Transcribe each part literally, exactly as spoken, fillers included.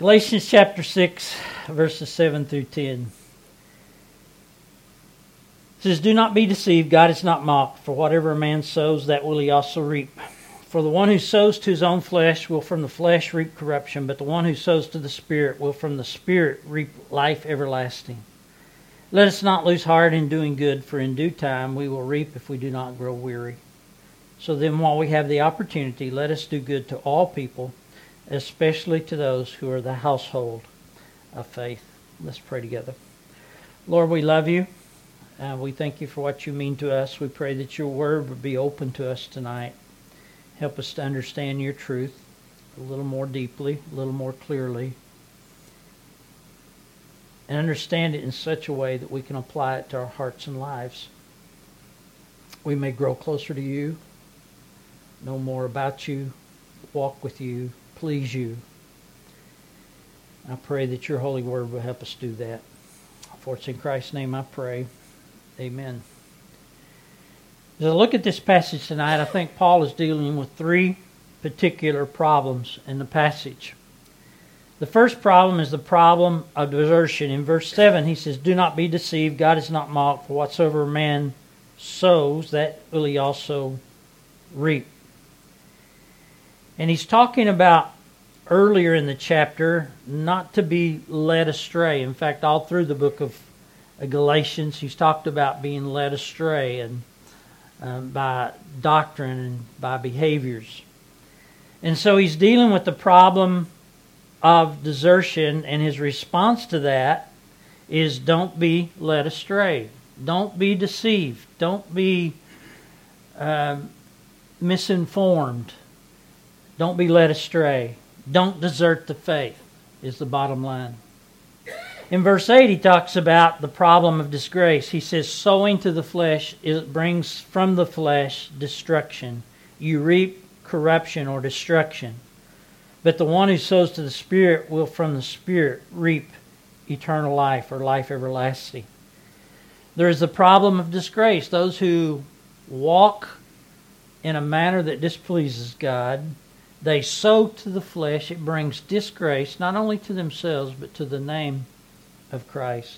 Galatians chapter six, verses seven through ten. It says, "Do not be deceived, God is not mocked, for whatever a man sows, that will he also reap. For the one who sows to his own flesh will from the flesh reap corruption, but the one who sows to the Spirit will from the Spirit reap life everlasting. Let us not lose heart in doing good, for in due time we will reap if we do not grow weary. So then while we have the opportunity, let us do good to all people, especially to those who are the household of faith." Let's pray together. Lord, we love you. Uh, we thank you for what you mean to us. We pray that your word would be open to us tonight. Help us to understand your truth a little more deeply, a little more clearly, and understand it in such a way that we can apply it to our hearts and lives. We may grow closer to you, know more about you, walk with you, please you. I pray that your holy word will help us do that. For it's in Christ's name I pray. Amen. As I look at this passage tonight, I think Paul is dealing with three particular problems in the passage. The first problem is the problem of desertion. In verse seven, he says, "Do not be deceived, God is not mocked, for whatsoever a man sows, that will he also reap." And he's talking about earlier in the chapter not to be led astray. In fact, all through the book of Galatians, he's talked about being led astray and um, by doctrine and by behaviors. And so he's dealing with the problem of desertion, and his response to that is don't be led astray. Don't be deceived. Don't be uh, misinformed. Don't be led astray. Don't desert the faith is the bottom line. In verse eight, he talks about the problem of disgrace. He says, "Sowing to the flesh, it brings from the flesh destruction. You reap corruption or destruction. But the one who sows to the Spirit will from the Spirit reap eternal life or life everlasting." There is the problem of disgrace. Those who walk in a manner that displeases God, they sow to the flesh. It brings disgrace not only to themselves but to the name of Christ.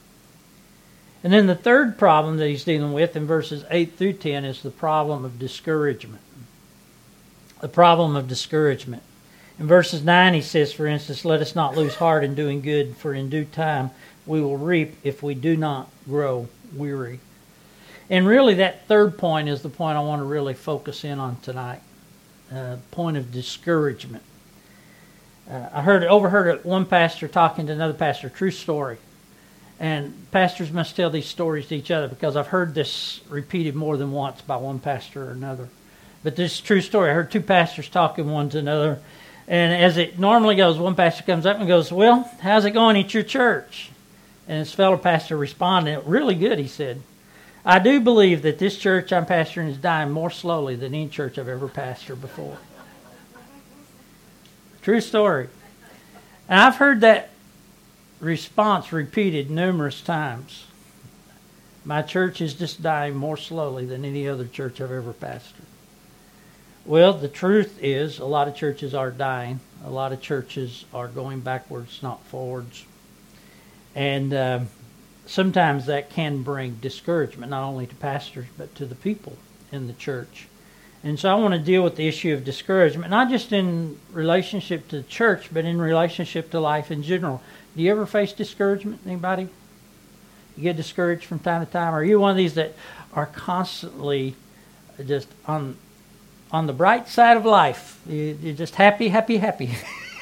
And then the third problem that he's dealing with in verses eight through ten is the problem of discouragement. The problem of discouragement. In verses nine he says, for instance, "Let us not lose heart in doing good, for in due time we will reap if we do not grow weary." And really that third point is the point I want to really focus in on tonight. Uh, point of discouragement. Uh, I heard overheard one pastor talking to another pastor, true story. And pastors must tell these stories to each other because I've heard this repeated more than once by one pastor or another. But this is a true story. I heard two pastors talking one to another. And as it normally goes, one pastor comes up and goes, "Well, how's it going at your church?" And his fellow pastor responded, "Really good," he said. "I do believe that this church I'm pastoring is dying more slowly than any church I've ever pastored before." True story. And I've heard that response repeated numerous times. My church is just dying more slowly than any other church I've ever pastored. Well, the truth is a lot of churches are dying. A lot of churches are going backwards, not forwards. And uh, sometimes that can bring discouragement, not only to pastors, but to the people in the church. And so I want to deal with the issue of discouragement, not just in relationship to the church, but in relationship to life in general. Do you ever face discouragement? Anybody? You get discouraged from time to time? Or are you one of these that are constantly just on on the bright side of life? You, you're just happy, happy, happy.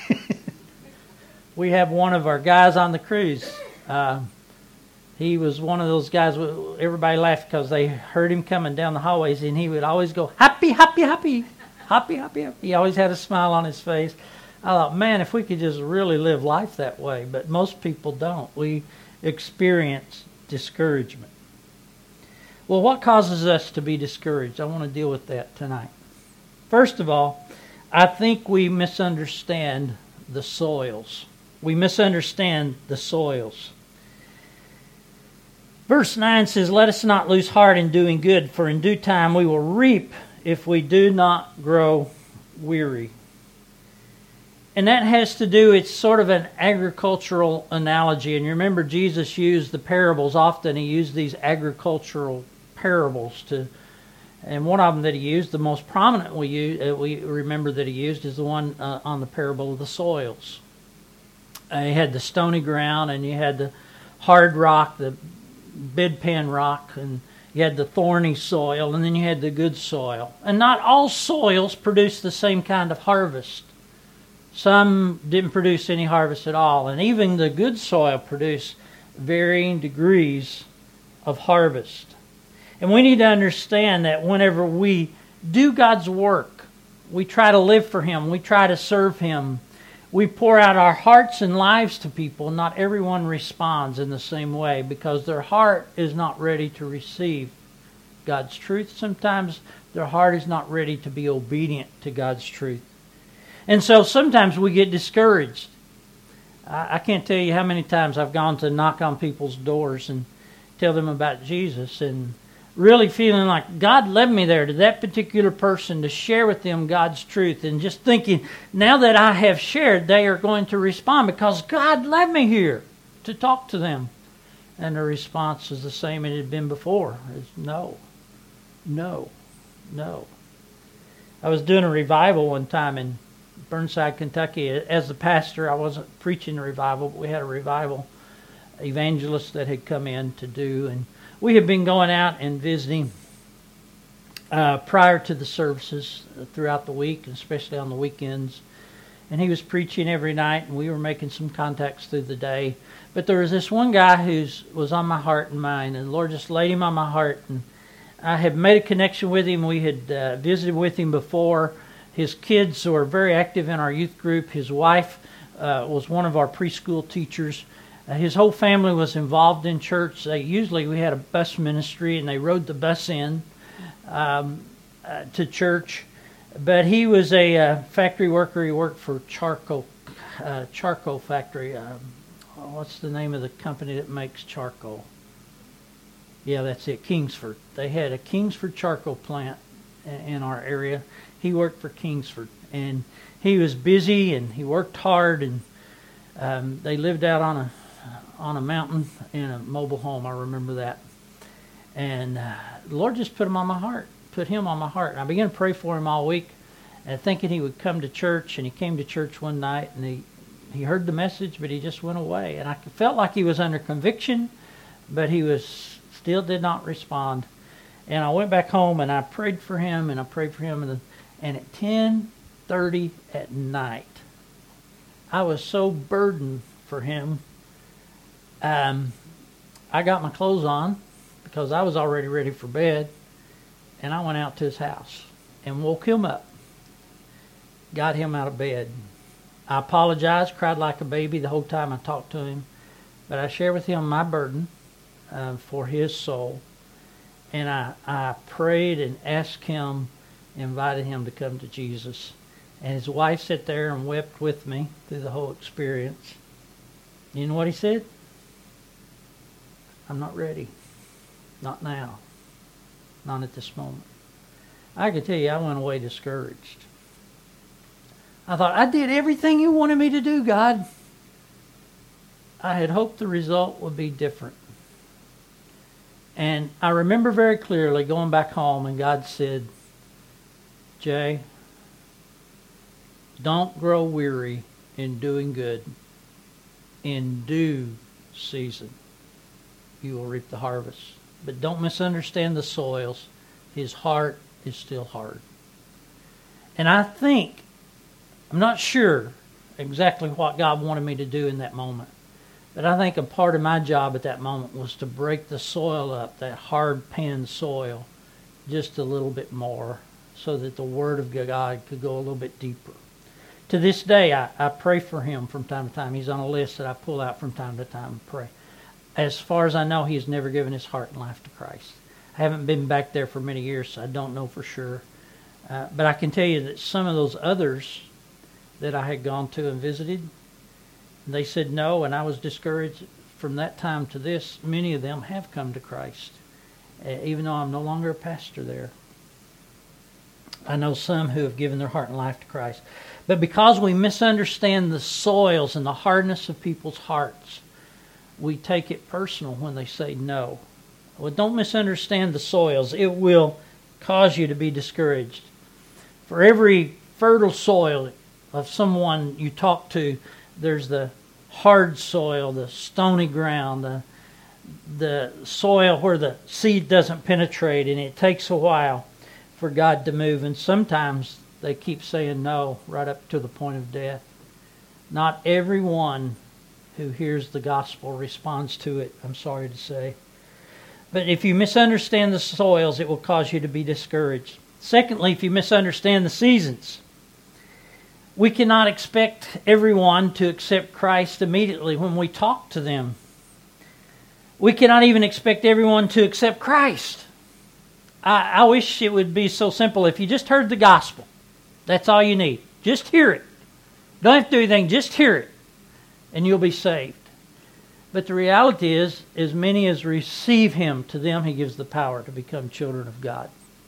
We have one of our guys on the cruise. Uh, He was one of those guys, everybody laughed because they heard him coming down the hallways, and he would always go, "Happy, happy, happy, happy, happy, happy." He always had a smile on his face. I thought, man, if we could just really live life that way. But most people don't. We experience discouragement. Well, what causes us to be discouraged? I want to deal with that tonight. First of all, I think we misunderstand the soils. We misunderstand the soils. Verse nine says, "Let us not lose heart in doing good, for in due time we will reap if we do not grow weary." And that has to do, it's sort of an agricultural analogy. And you remember Jesus used the parables often. He used these agricultural parables to, and one of them that he used, the most prominent we use, uh, we remember that he used is the one uh, on the parable of the soils. Uh, you had the stony ground, and you had the hard rock, the bedpan rock, and you had the thorny soil, and then you had the good soil. And not all soils produce the same kind of harvest. Some didn't produce any harvest at all, and even the good soil produced varying degrees of harvest. And we need to understand that whenever we do God's work, we try to live for Him, we try to serve Him, we pour out our hearts and lives to people. Not everyone responds in the same way because their heart is not ready to receive God's truth. Sometimes their heart is not ready to be obedient to God's truth. And so sometimes we get discouraged. I, I can't tell you how many times I've gone to knock on people's doors and tell them about Jesus, and really feeling like God led me there to that particular person to share with them God's truth, and just thinking, now that I have shared, they are going to respond because God led me here to talk to them. And the response is the same it had been before. It's no, no, no. I was doing a revival one time in Burnside, Kentucky. As the pastor, I wasn't preaching a revival, but we had a revival evangelist that had come in to do, and we had been going out and visiting uh, prior to the services throughout the week, especially on the weekends. And he was preaching every night, and we were making some contacts through the day. But there was this one guy who was on my heart and mind, and the Lord just laid him on my heart. And I had made a connection with him. We had uh, visited with him before. His kids were very active in our youth group. His wife uh, was one of our preschool teachers. Uh, his whole family was involved in church. They usually we had a bus ministry, and they rode the bus in um, uh, to church. But he was a uh, factory worker. He worked for charcoal uh, charcoal factory. Um, what's the name of the company that makes charcoal? Yeah, that's it, Kingsford. They had a Kingsford charcoal plant in our area. He worked for Kingsford, and he was busy, and he worked hard, and um, they lived out on a on a mountain in a mobile home. I remember that. And uh, the Lord just put him on my heart, put him on my heart. And I began to pray for him all week, and thinking he would come to church, and he came to church one night, and he, he heard the message, but he just went away. And I felt like he was under conviction, but he was still did not respond. And I went back home, and I prayed for him, and I prayed for him, and, and at ten thirty at night, I was so burdened for him. Um, I got my clothes on because I was already ready for bed, and I went out to his house and woke him up, got him out of bed. I apologized, cried like a baby the whole time I talked to him, but I shared with him my burden uh, for his soul, and I, I prayed and asked him, invited him to come to Jesus. And his wife sat there and wept with me through the whole experience. You know what he said? I'm not ready. Not now. Not at this moment. I can tell you, I went away discouraged. I thought, I did everything you wanted me to do, God. I had hoped the result would be different. And I remember very clearly going back home, and God said, Jay, don't grow weary in doing good. In due season, you will reap the harvest. But don't misunderstand the soils. His heart is still hard. And I think, I'm not sure exactly what God wanted me to do in that moment, but I think a part of my job at that moment was to break the soil up, that hard pan soil, just a little bit more, so that the Word of God could go a little bit deeper. To this day, I, I pray for him from time to time. He's on a list that I pull out from time to time and pray. As far as I know, he has never given his heart and life to Christ. I haven't been back there for many years, so I don't know for sure. Uh, but I can tell you that some of those others that I had gone to and visited, they said no, and I was discouraged. From that time to this, many of them have come to Christ, uh, even though I'm no longer a pastor there. I know some who have given their heart and life to Christ. But because we misunderstand the soils and the hardness of people's hearts, we take it personal when they say no. Well, don't misunderstand the soils. It will cause you to be discouraged. For every fertile soil of someone you talk to, there's the hard soil, the stony ground, the, the soil where the seed doesn't penetrate, and it takes a while for God to move. And sometimes they keep saying no right up to the point of death. Not everyone who hears the gospel responds to it, I'm sorry to say. But if you misunderstand the soils, it will cause you to be discouraged. Secondly, if you misunderstand the seasons, we cannot expect everyone to accept Christ immediately when we talk to them. We cannot even expect everyone to accept Christ. I, I wish it would be so simple. If you just heard the gospel, that's all you need. Just hear it. Don't have to do anything, just hear it, and you'll be saved. But the reality is, as many as receive Him, to them He gives the power to become children of God.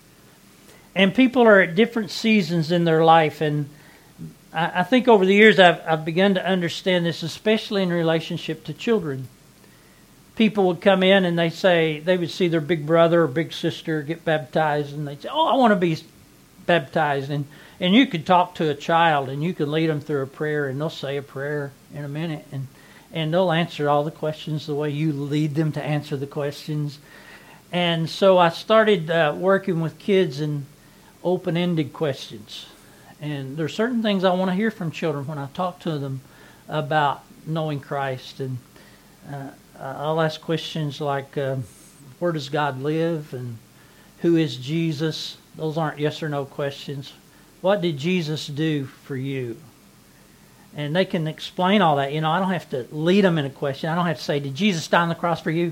And people are at different seasons in their life, and I, I think over the years I've, I've begun to understand this, especially in relationship to children. People would come in and they say, they would see their big brother or big sister get baptized, and they'd say, oh, I want to be baptized. And, and you could talk to a child, and you could lead them through a prayer, and they'll say a prayer in a minute, and And they'll answer all the questions the way you lead them to answer the questions. And so I started uh, working with kids in open-ended questions. And there are certain things I want to hear from children when I talk to them about knowing Christ. And uh, I'll ask questions like, uh, where does God live? And who is Jesus? Those aren't yes or no questions. What did Jesus do for you? And they can explain all that. You know, I don't have to lead them in a question. I don't have to say, did Jesus die on the cross for you?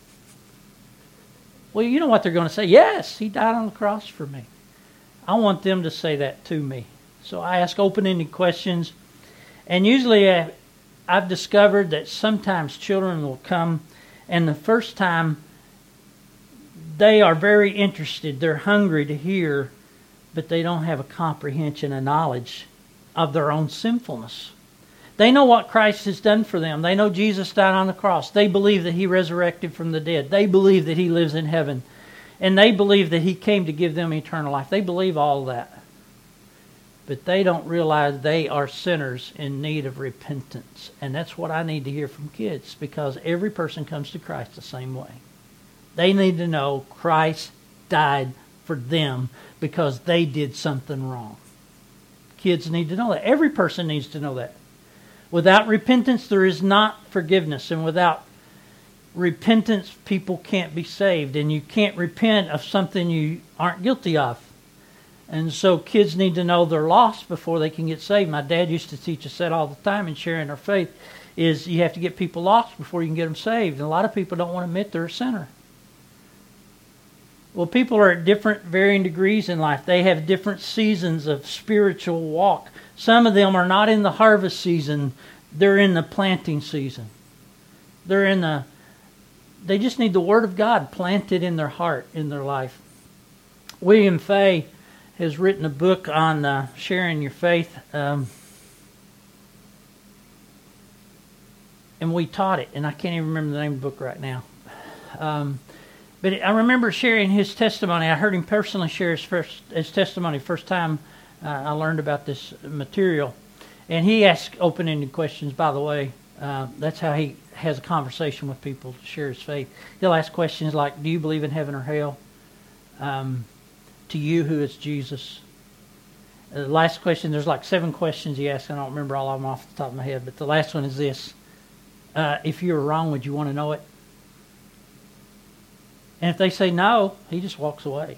Well, you know what they're going to say. Yes, He died on the cross for me. I want them to say that to me. So I ask open-ended questions. And usually I've discovered that sometimes children will come, and the first time they are very interested. They're hungry to hear, but they don't have a comprehension, a knowledge of their own sinfulness. They know what Christ has done for them. They know Jesus died on the cross. They believe that He resurrected from the dead. They believe that He lives in heaven. And they believe that He came to give them eternal life. They believe all that. But they don't realize they are sinners in need of repentance. And that's what I need to hear from kids, because every person comes to Christ the same way. They need to know Christ died for them because they did something wrong. Kids need to know that. Every person needs to know that. Without repentance, there is not forgiveness. And without repentance, people can't be saved. And you can't repent of something you aren't guilty of. And so kids need to know they're lost before they can get saved. My dad used to teach us that all the time in sharing our faith, is you have to get people lost before you can get them saved. And a lot of people don't want to admit they're a sinner. Well, people are at different varying degrees in life. They have different seasons of spiritual walk. Some of them are not in the harvest season. They're in the planting season. They're in the, they just need the Word of God planted in their heart, in their life. William Fay has written a book on uh, sharing your faith. Um, and we taught it, and I can't even remember the name of the book right now. Um, But I remember sharing his testimony. I heard him personally share his first his testimony first time uh, I learned about this material. And he asked open-ended questions, by the way. Uh, that's how he has a conversation with people to share his faith. He'll ask questions like, do you believe in heaven or hell? Um, to you, who is Jesus? Uh, the last question, there's like seven questions he asked. I don't remember all of them off the top of my head. But the last one is this. Uh, if you were wrong, would you want to know it? And if they say no, he just walks away.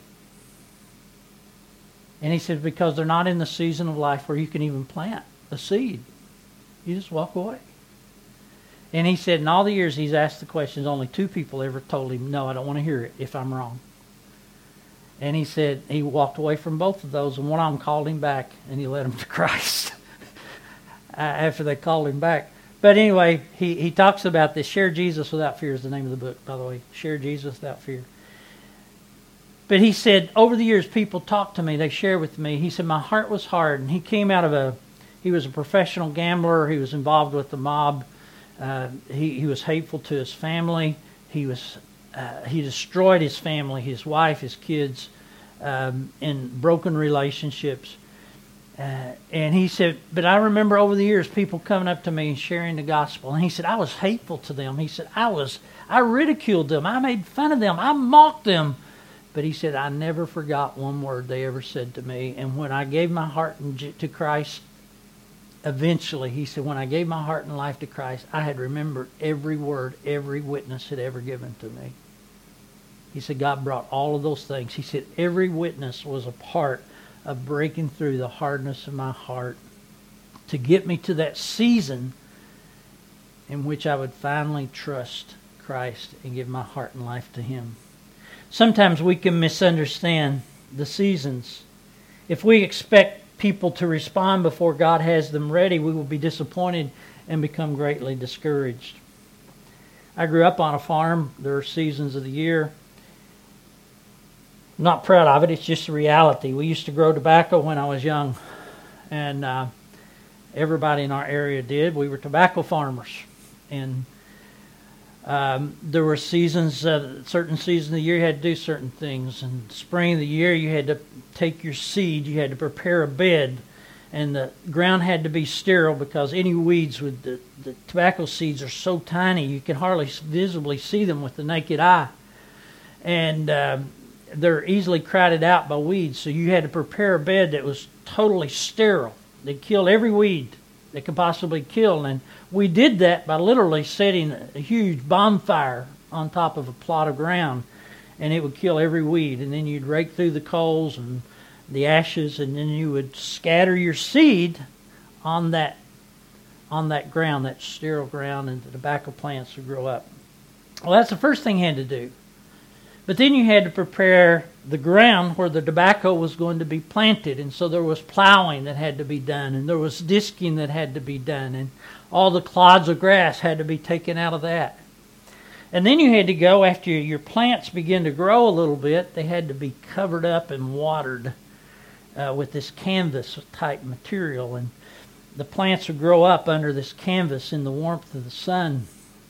And he says, because they're not in the season of life where you can even plant a seed. You just walk away. And he said, in all the years he's asked the questions, only two people ever told him, no, I don't want to hear it if I'm wrong. And he said he walked away from both of those, and one of them called him back, and he led him to Christ after they called him back. But anyway, he, he talks about this. Share Jesus Without Fear is the name of the book, by the way. Share Jesus Without Fear. But he said, over the years, people talked to me. They shared with me. He said, my heart was hard. And he came out of a, he was a professional gambler. He was involved with the mob. Uh, he, he was hateful to his family. He was, uh, he destroyed his family, his wife, his kids, um, in broken relationships. Uh, and he said, but I remember over the years people coming up to me and sharing the gospel. And he said, I was hateful to them. He said, I was, I ridiculed them. I made fun of them. I mocked them. But he said, I never forgot one word they ever said to me. And when I gave my heart to Christ, eventually, he said, when I gave my heart and life to Christ, I had remembered every word every witness had ever given to me. He said, God brought all of those things. He said, every witness was a part of breaking through the hardness of my heart to get me to that season in which I would finally trust Christ and give my heart and life to Him. Sometimes we can misunderstand the seasons. If we expect people to respond before God has them ready, we will be disappointed and become greatly discouraged. I grew up on a farm. There are seasons of the year. I'm not proud of it. It's just a reality. We used to grow tobacco when I was young, and uh, everybody in our area did. We were tobacco farmers, and um, there were seasons, uh, certain seasons of the year you had to do certain things. In the spring of the year, you had to take your seed, you had to prepare a bed, and the ground had to be sterile because any weeds with the, the tobacco seeds are so tiny you can hardly visibly see them with the naked eye. And uh, they're easily crowded out by weeds, so you had to prepare a bed that was totally sterile. They killed every weed they could possibly kill, and we did that by literally setting a huge bonfire on top of a plot of ground, and it would kill every weed. And then you'd rake through the coals and the ashes, and then you would scatter your seed on that on that ground, that sterile ground, and the tobacco plants would grow up. Well, that's the first thing you had to do. But then you had to prepare the ground where the tobacco was going to be planted. And so there was plowing that had to be done, and there was disking that had to be done, and all the clods of grass had to be taken out of that. And then you had to go, after your plants began to grow a little bit, they had to be covered up and watered uh, with this canvas type material. And the plants would grow up under this canvas in the warmth of the sun.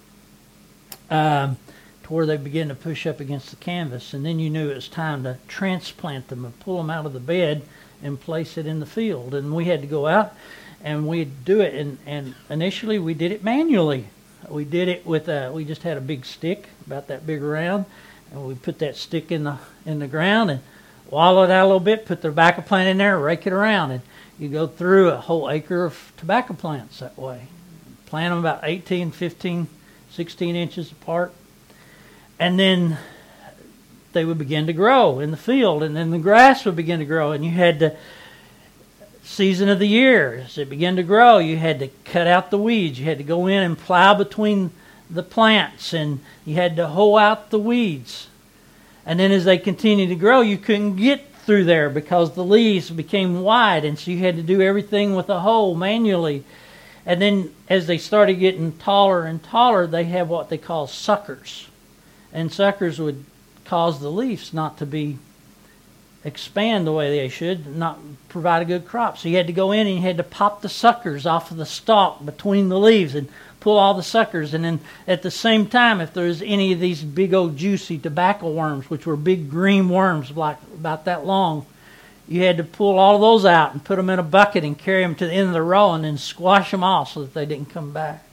Um... to where they begin to push up against the canvas. And then you knew it was time to transplant them and pull them out of the bed and place it in the field. And we had to go out and we'd do it. And, and initially we did it manually. We did it with a, we just had a big stick, about that big around, and we put that stick in the in the ground and wallow it out a little bit, put the tobacco plant in there, rake it around, and you go through a whole acre of tobacco plants that way. Plant them about eighteen, fifteen, sixteen inches apart. And then they would begin to grow in the field, and then the grass would begin to grow, and you had the season of the year. As it began to grow, you had to cut out the weeds. You had to go in and plow between the plants, and you had to hoe out the weeds. And then as they continued to grow, you couldn't get through there because the leaves became wide, and so you had to do everything with a hoe manually. And then as they started getting taller and taller, they have what they call suckers. And suckers would cause the leaves not to be expand the way they should, not provide a good crop. So you had to go in and you had to pop the suckers off of the stalk between the leaves and pull all the suckers. And then at the same time, if there was any of these big old juicy tobacco worms, which were big green worms like about that long, you had to pull all of those out and put them in a bucket and carry them to the end of the row and then squash them off so that they didn't come back.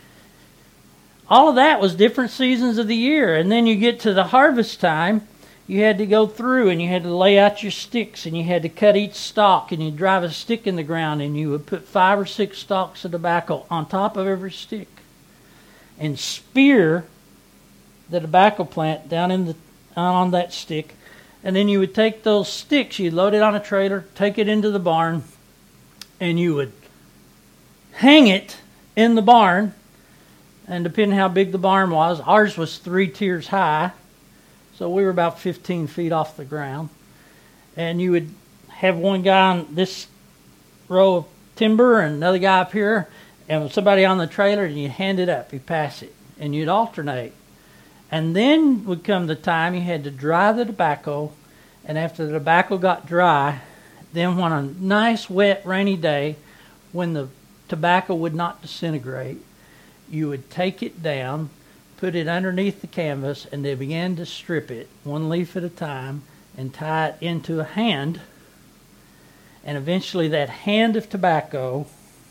All of that was different seasons of the year. And then you get to the harvest time, you had to go through and you had to lay out your sticks and you had to cut each stalk, and you'd drive a stick in the ground and you would put five or six stalks of tobacco on top of every stick and spear the tobacco plant down in the on that stick. And then you would take those sticks, you'd load it on a trailer, take it into the barn, and you would hang it in the barn. And depending how big the barn was, ours was three tiers high, so we were about fifteen feet off the ground. And you would have one guy on this row of timber and another guy up here, and somebody on the trailer, and you'd hand it up, you'd pass it, and you'd alternate. And then would come the time you had to dry the tobacco, And after the tobacco got dry, then when a nice, wet, rainy day, when the tobacco would not disintegrate, you would take it down, put it underneath the canvas, and they began to strip it, one leaf at a time, and tie it into a hand. And eventually that hand of tobacco,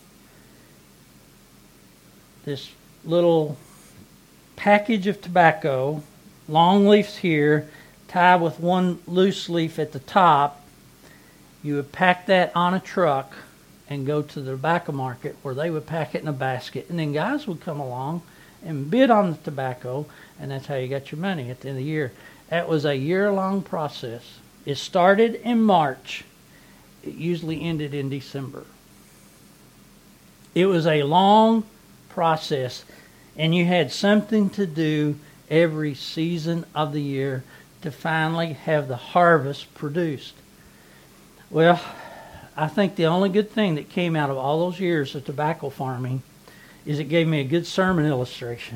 this little package of tobacco, long leaves here, tied with one loose leaf at the top, you would pack that on a truck and go to the tobacco market where they would pack it in a basket. And then guys would come along and bid on the tobacco, and that's how you got your money at the end of the year. That was a year-long process. It started in March. It usually ended in December. It was a long process, and you had something to do every season of the year to finally have the harvest produced. Well, I think the only good thing that came out of all those years of tobacco farming is it gave me a good sermon illustration.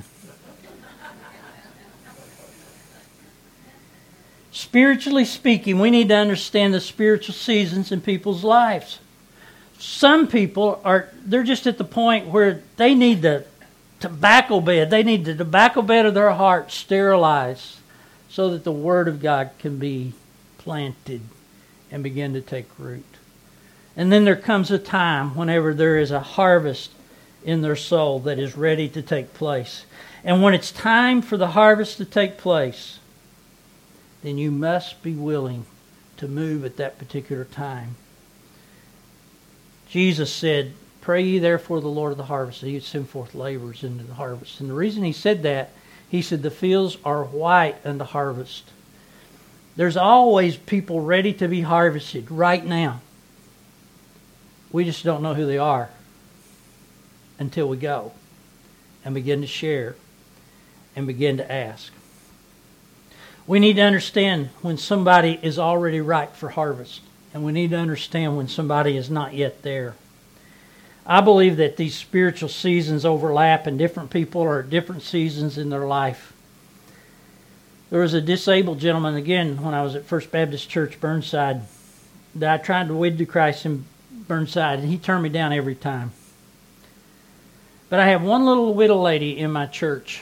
Spiritually speaking, we need to understand the spiritual seasons in people's lives. Some people are, they're just at the point where they need the tobacco bed. They need the tobacco bed of their heart sterilized so that the Word of God can be planted and begin to take root. And then there comes a time whenever there is a harvest in their soul that is ready to take place. And when it's time for the harvest to take place, then you must be willing to move at that particular time. Jesus said, "Pray ye therefore the Lord of the harvest, that he would send forth laborers into the harvest." And the reason he said that, he said, the fields are white unto harvest. There's always people ready to be harvested right now. We just don't know who they are until we go and begin to share and begin to ask. We need to understand when somebody is already ripe for harvest, and we need to understand when somebody is not yet there. I believe that these spiritual seasons overlap, and different people are at different seasons in their life. There was a disabled gentleman, again, when I was at First Baptist Church, Burnside, that I tried to win to Christ in Burnside, and he turned me down every time. But I have one little widow lady in my church,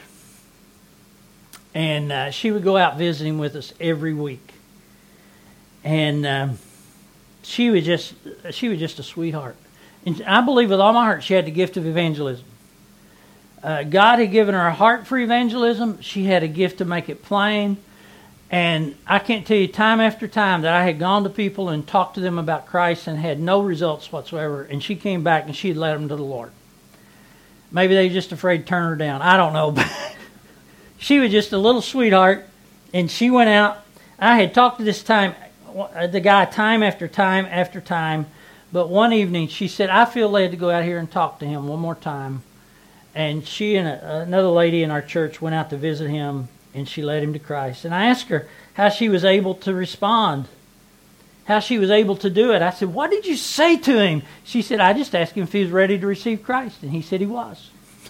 and uh, she would go out visiting with us every week. And um, she was just she was just a sweetheart. And I believe with all my heart she had the gift of evangelism. Uh, God had given her a heart for evangelism. She had a gift to make it plain. And I can't tell you time after time that I had gone to people and talked to them about Christ and had no results whatsoever. And she came back and she had led them to the Lord. Maybe they were just afraid to turn her down. I don't know. But she was just a little sweetheart. And she went out. I had talked to this time, the guy time after time after time. But one evening she said, I feel led to go out here and talk to him one more time. And she and a, another lady in our church went out to visit him, and she led him to Christ. And I asked her how she was able to respond, how she was able to do it. I said, what did you say to him? She said, I just asked him if he was ready to receive Christ, and he said he was.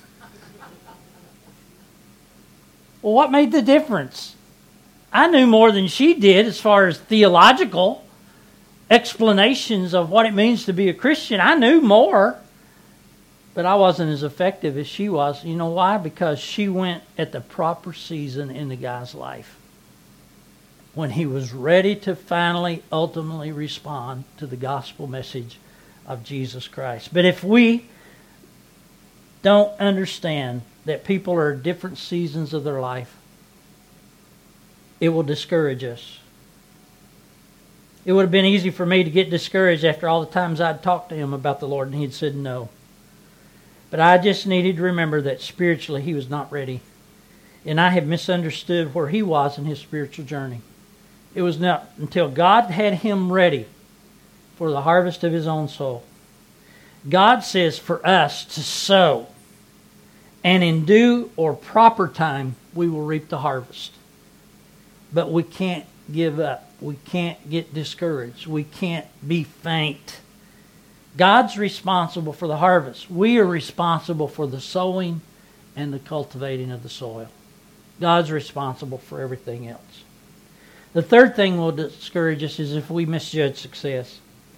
Well, what made the difference? I knew more than she did as far as theological explanations of what it means to be a Christian. I knew more. But I wasn't as effective as she was. You know why? Because she went at the proper season in the guy's life, when he was ready to finally, ultimately respond to the gospel message of Jesus Christ. But if we don't understand that people are at different seasons of their life, it will discourage us. It would have been easy for me to get discouraged after all the times I'd talked to him about the Lord and he'd said no. But I just needed to remember that spiritually he was not ready. And I had misunderstood where he was in his spiritual journey. It was not until God had him ready for the harvest of his own soul. God says for us to sow, and in due or proper time we will reap the harvest. But we can't give up. We can't get discouraged. We can't be faint. God's responsible for the harvest. We are responsible for the sowing and the cultivating of the soil. God's responsible for everything else. The third thing will discourage us is if we misjudge success.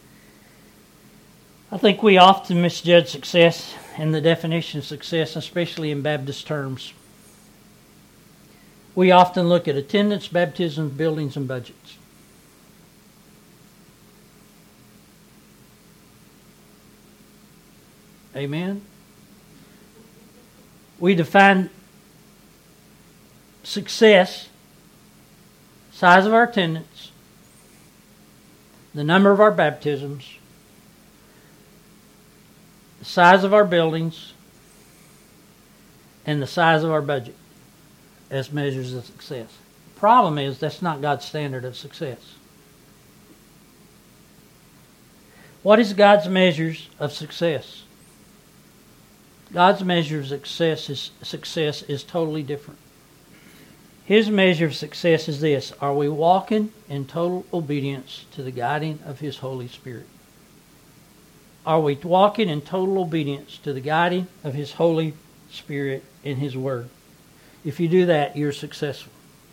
I think we often misjudge success and the definition of success, especially in Baptist terms. We often look at attendance, baptisms, buildings, and budgets. Amen? We define success, size of our attendance, the number of our baptisms, the size of our buildings, and the size of our budget as measures of success. The problem is that's not God's standard of success. What is God's measures of success? God's measure of success is, success is totally different. His measure of success is this: are we walking in total obedience to the guiding of His Holy Spirit? Are we walking in total obedience to the guiding of His Holy Spirit in His Word? If you do that, you're successful.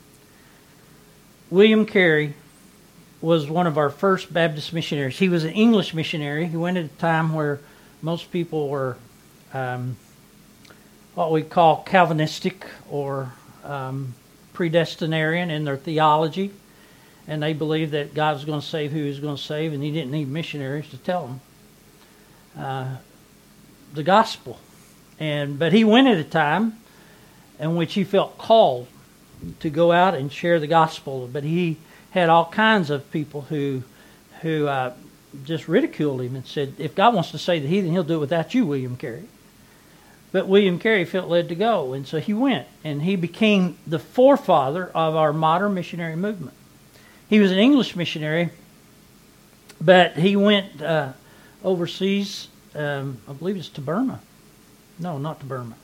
William Carey was one of our first Baptist missionaries. He was an English missionary. He went at a time where most people were um, what we call Calvinistic or um, predestinarian in their theology. And they believed that God was going to save who He was going to save, and He didn't need missionaries to tell them uh, the gospel. And but he went at a time in which he felt called to go out and share the gospel. But he had all kinds of people who who uh, just ridiculed him and said, if God wants to save the heathen, He'll do it without you, William Carey. But William Carey felt led to go, and so he went, and he became the forefather of our modern missionary movement. He was an English missionary, but he went uh, overseas, um, I believe it's to Burma. No, not to Burma.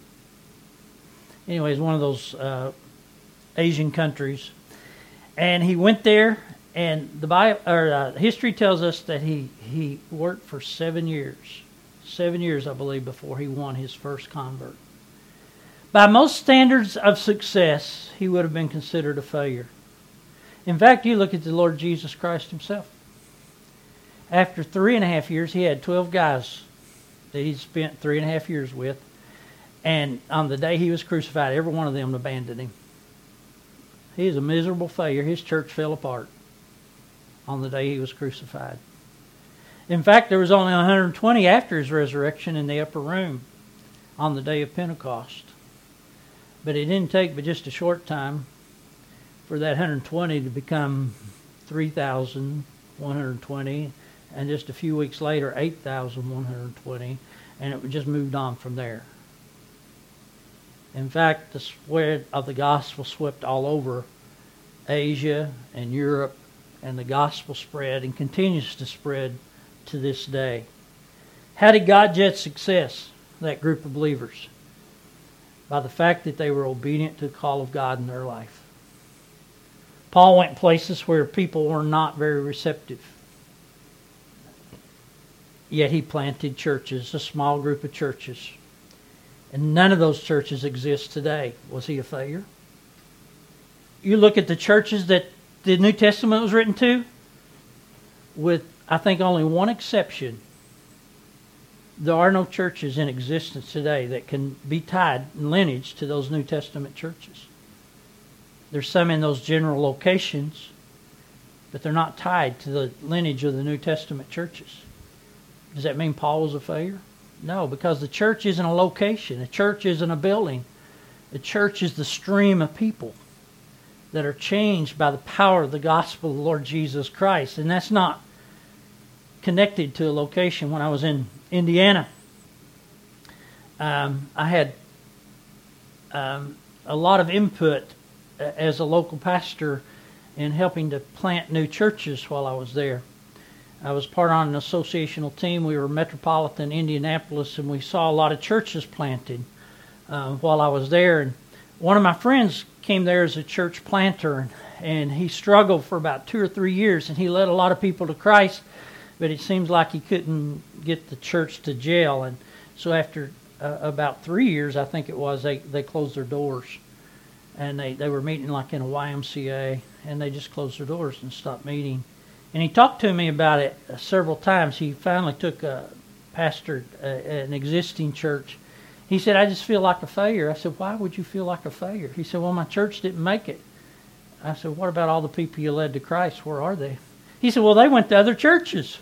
Anyways, one of those uh, Asian countries. And he went there, and the Bible, or uh, history tells us that he, he worked for seven years. Seven years, I believe, before he won his first convert. By most standards of success, he would have been considered a failure. In fact, you look at the Lord Jesus Christ Himself. After three and a half years, he had twelve guys that he spent three and a half years with. And on the day He was crucified, every one of them abandoned Him. He is a miserable failure. His church fell apart on the day He was crucified. In fact, there was only one hundred twenty after His resurrection in the upper room on the day of Pentecost. But it didn't take but just a short time for that one hundred twenty to become three thousand one hundred twenty, and just a few weeks later, eight thousand one hundred twenty, and it just moved on from there. In fact, the spread of the gospel swept all over Asia and Europe, and the gospel spread and continues to spread to this day. How did God judge success, that group of believers? By the fact that they were obedient to the call of God in their life. Paul went places where people were not very receptive. Yet he planted churches, a small group of churches. And none of those churches exist today. Was he a failure? You look at the churches that the New Testament was written to, with, I think, only one exception. There are no churches in existence today that can be tied in lineage to those New Testament churches. There's some in those general locations, but they're not tied to the lineage of the New Testament churches. Does that mean Paul was a failure? No, because the church isn't a location. A church isn't a building. The church is the stream of people that are changed by the power of the gospel of the Lord Jesus Christ. And that's not connected to a location. When I was in Indiana, um, I had um, a lot of input as a local pastor in helping to plant new churches while I was there. I was part on an associational team. We were metropolitan Indianapolis, and we saw a lot of churches planted uh, while I was there. And one of my friends came there as a church planter, and, and he struggled for about two or three years, and he led a lot of people to Christ, but it seems like he couldn't get the church to gel. And so after uh, about three years, I think it was, they, they closed their doors. and they, they were meeting like in a Y M C A, and they just closed their doors and stopped meeting. And he talked to me about it uh, several times. He finally took a pastored uh, an existing church. He said, I just feel like a failure. I said, why would you feel like a failure? He said, well, my church didn't make it. I said, what about all the people you led to Christ? Where are they? He said, well, they went to other churches.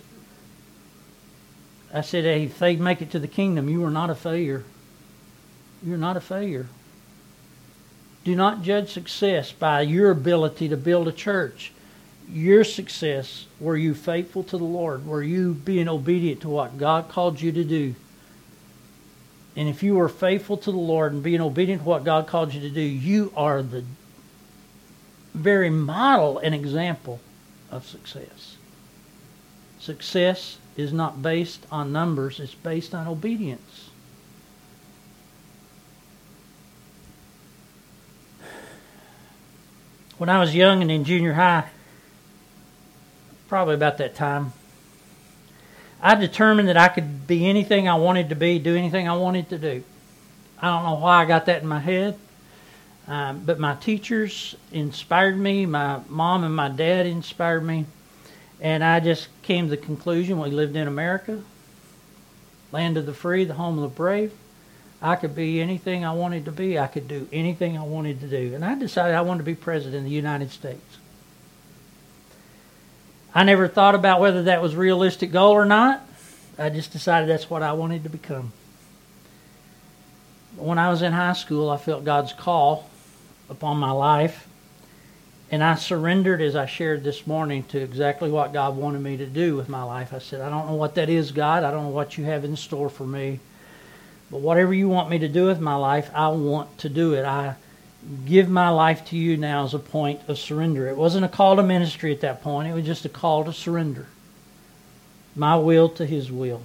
I said, hey, if they make it to the kingdom, you are not a failure. You're not a failure. Do not judge success by your ability to build a church. Your success, were you faithful to the Lord? Were you being obedient to what God called you to do? And if you were faithful to the Lord and being obedient to what God called you to do, you are the very model and example of success. Success is not based on numbers, it's based on obedience. When I was young and in junior high, probably about that time, I determined that I could be anything I wanted to be, do anything I wanted to do. I don't know why I got that in my head, um, but my teachers inspired me. My mom and my dad inspired me. And I just came to the conclusion, we lived in America, land of the free, the home of the brave. I could be anything I wanted to be. I could do anything I wanted to do. And I decided I wanted to be president of the United States. I never thought about whether that was a realistic goal or not. I just decided that's what I wanted to become. When I was in high school, I felt God's call upon my life. And I surrendered, as I shared this morning, to exactly what God wanted me to do with my life. I said, I don't know what that is, God. I don't know what you have in store for me. But whatever you want me to do with my life, I want to do it. I give my life to you now as a point of surrender. It wasn't a call to ministry at that point. It was just a call to surrender. My will to His will.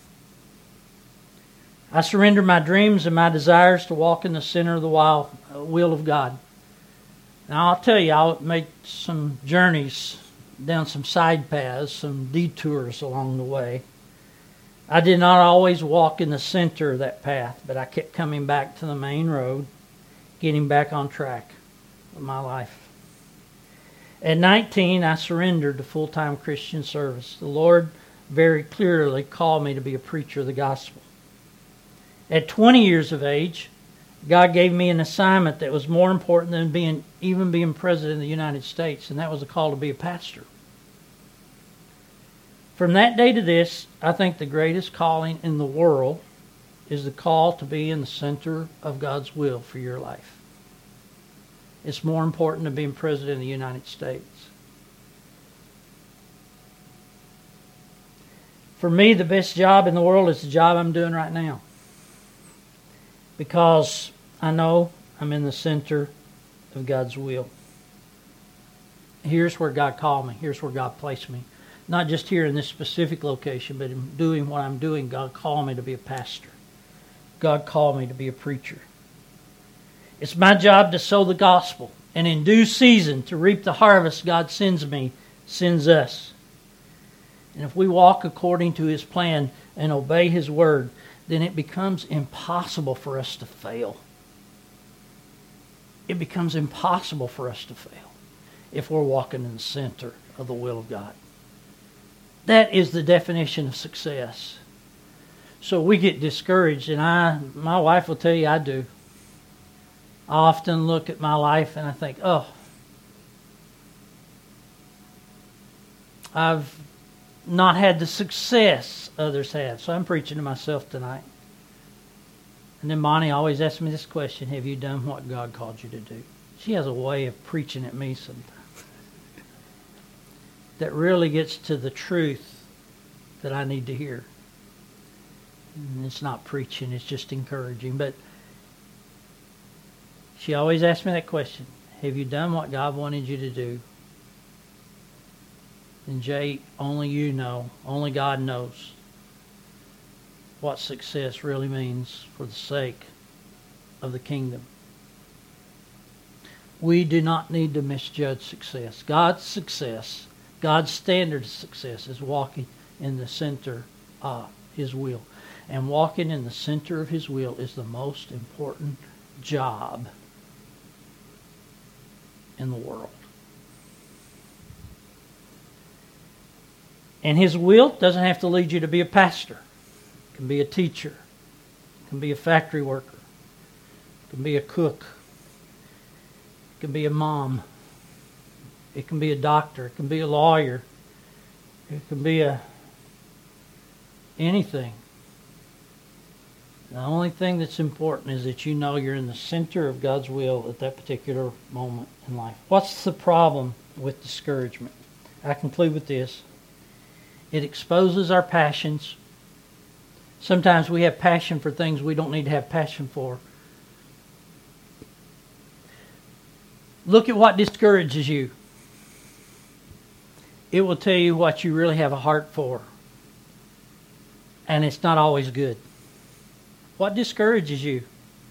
I surrendered my dreams and my desires to walk in the center of the wild will of God. Now, I'll tell you, I'll make some journeys down some side paths, some detours along the way. I did not always walk in the center of that path, but I kept coming back to the main road, getting back on track with my life. At nineteen, I surrendered to full-time Christian service. The Lord very clearly called me to be a preacher of the gospel. At twenty years of age, God gave me an assignment that was more important than being even being president of the United States, and that was a call to be a pastor. From that day to this, I think the greatest calling in the world is the call to be in the center of God's will for your life. It's more important than being president of the United States. For me, the best job in the world is the job I'm doing right now. Because I know I'm in the center of God's will. Here's where God called me. Here's where God placed me. Not just here in this specific location, but in doing what I'm doing, God called me to be a pastor. God called me to be a preacher. It's my job to sow the gospel, and in due season to reap the harvest God sends me, sends us. And if we walk according to His plan and obey His word, then it becomes impossible for us to fail. It becomes impossible for us to fail if we're walking in the center of the will of God. That is the definition of success. So we get discouraged, and I, my wife will tell you I do. I often look at my life and I think, oh, I've not had the success others have. So I'm preaching to myself tonight. And then Bonnie always asks me this question, have you done what God called you to do? She has a way of preaching at me sometimes that really gets to the truth that I need to hear. And it's not preaching, it's just encouraging. But she always asks me that question, have you done what God wanted you to do? And Jay, only you know, only God knows what success really means for the sake of the kingdom. We do not need to misjudge success. God's success, God's standard of success is walking in the center of His will. And walking in the center of His will is the most important job in the world. And His will doesn't have to lead you to be a pastor. It can be a teacher. It can be a factory worker. It can be a cook. It can be a mom. It can be a doctor. It can be a lawyer. It can be a anything. The only thing that's important is that you know you're in the center of God's will at that particular moment in life. What's the problem with discouragement? I conclude with this. It exposes our passions. Sometimes we have passion for things we don't need to have passion for. Look at what discourages you. It will tell you what you really have a heart for. And it's not always good. What discourages you?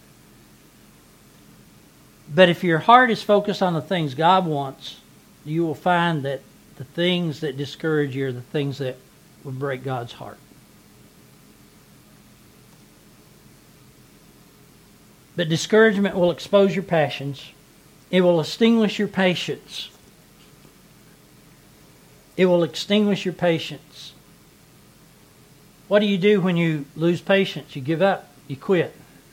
But if your heart is focused on the things God wants, you will find that the things that discourage you are the things that would break God's heart. But discouragement will expose your passions. It will extinguish your patience. It will extinguish your patience. What do you do when you lose patience? You give up. You quit.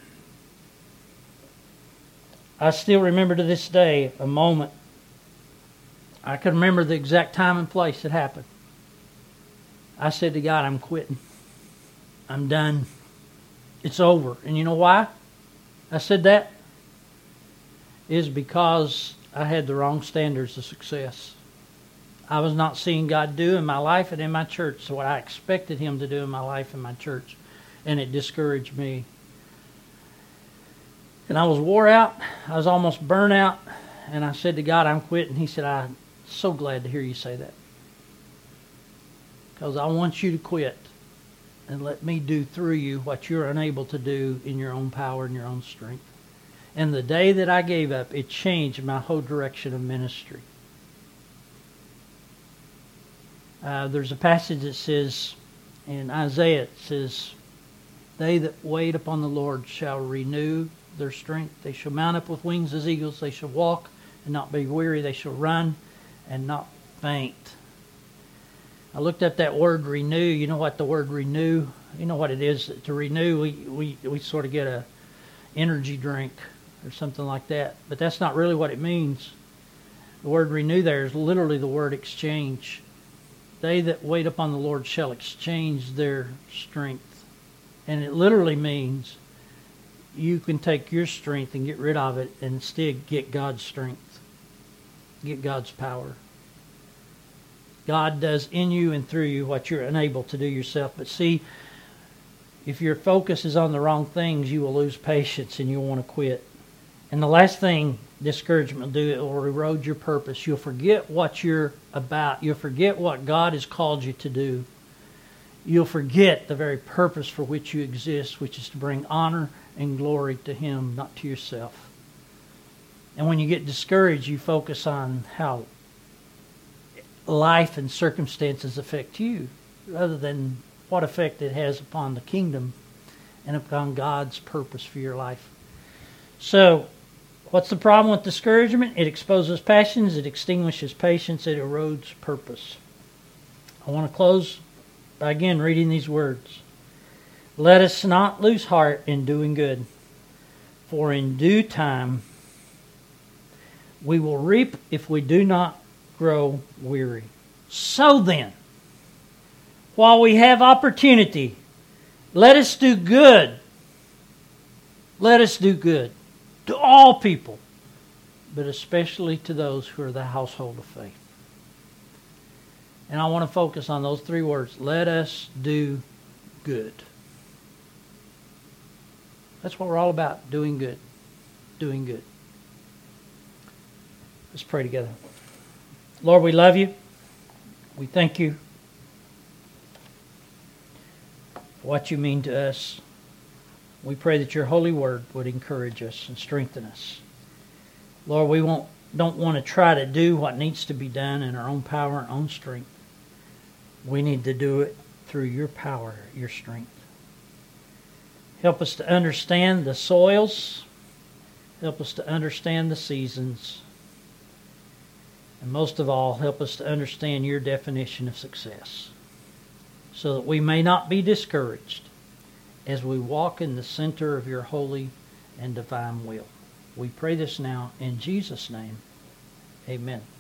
I still remember to this day a moment. I can remember the exact time and place it happened. I said to God, I'm quitting. I'm done. It's over. And you know why I said that? It is because I had the wrong standards of success. I was not seeing God do in my life and in my church what I expected Him to do in my life and my church. And it discouraged me. And I was wore out. I was almost burnt out. And I said to God, I'm quitting. He said, I'm so glad to hear you say that. Because I want you to quit. And let me do through you what you're unable to do in your own power and your own strength. And the day that I gave up, it changed my whole direction of ministry. Uh, there's a passage that says, in Isaiah, it says, they that wait upon the Lord shall renew their strength. They shall mount up with wings as eagles. They shall walk and not be weary. They shall run and not faint. I looked up that word renew. You know what the word renew? You know what it is? To renew, we, we, we sort of get a energy drink or something like that. But that's not really what it means. The word renew there is literally the word exchange. They that wait upon the Lord shall exchange their strength. And it literally means you can take your strength and get rid of it and instead get God's strength. Get God's power. God does in you and through you what you're unable to do yourself. But see, if your focus is on the wrong things, you will lose patience and you'll want to quit. And the last thing discouragement will do, it will erode your purpose. You'll forget what you're about. You'll forget what God has called you to do. You'll forget the very purpose for which you exist, which is to bring honor and glory to Him, not to yourself. And when you get discouraged, you focus on how life and circumstances affect you, rather than what effect it has upon the kingdom and upon God's purpose for your life. So, what's the problem with discouragement? It exposes passions, it extinguishes patience, it erodes purpose. I want to close by again reading these words. Let us not lose heart in doing good, for in due time we will reap if we do not grow weary. So then, while we have opportunity, let us do good. Let us do good to all people, but especially to those who are the household of faith. And I want to focus on those three words. Let us do good. That's what we're all about, doing good. Doing good. Let's pray together. Lord, we love you. We thank you for what you mean to us. We pray that your holy word would encourage us and strengthen us. Lord, we won't, don't want to try to do what needs to be done in our own power and own strength. We need to do it through your power, your strength. Help us to understand the soils. Help us to understand the seasons. And most of all, help us to understand your definition of success, so that we may not be discouraged as we walk in the center of your holy and divine will. We pray this now in Jesus' name. Amen.